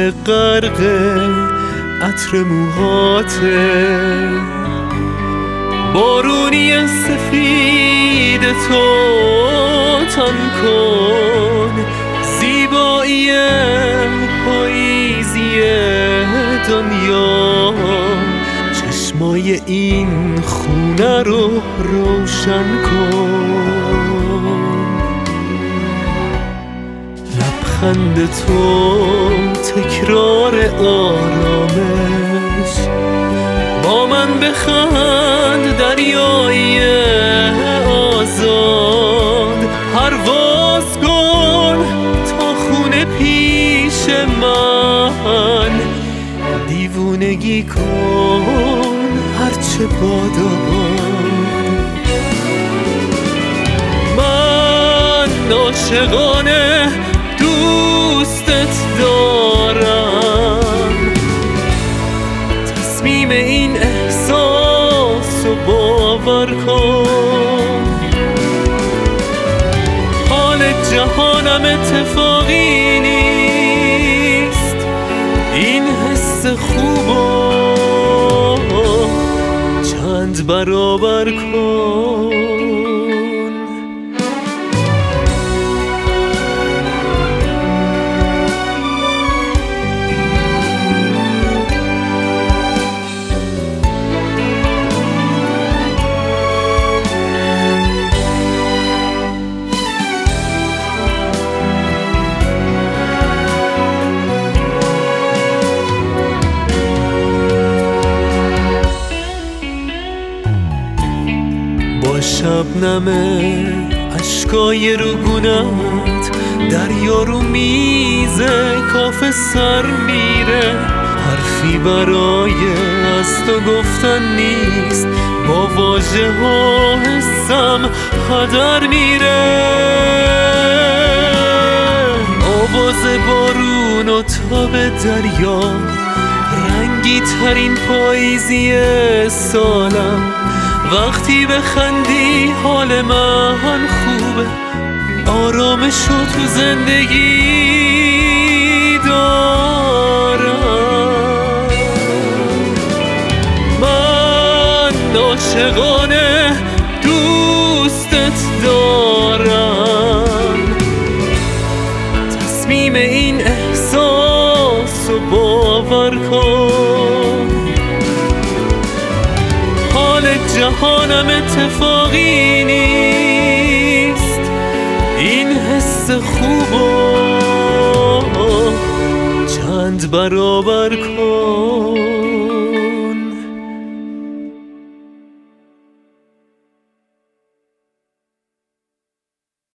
که غرق عطر موهاته، بارونی سفید تو تن کن، زیبایی پاییزی دنیا، چشمای این خونه رو روشن کن. لبخند تو تکرار آرامش، با من بخند دریایی آزاد، پرواز کن تا خونه پیش من، دیوونگی کن هرچه باداباد. من عاشقانه دوستت دارم، تصمیم این احساس رو باور کن. حال جهانم اتفاقی نیست، این حس خوبو چند برابر کن. با شبنم اشکای روگونت، دریا رو میز کافه سر میره، حرفی برای از تو گفتن نیست، با واژه ها حسم هدر میره. آواز بارون و تاب دریا، رنگی ترین پاییزی سالم، وقتی بخندی حال من خوبه، آرامشو تو زندگی دارم. من عاشقانه دوستت دارم، تصمیم این احساس رو باور کن. حال جهانم اتفاقی نیست، این حس خوبو چند برابر کن.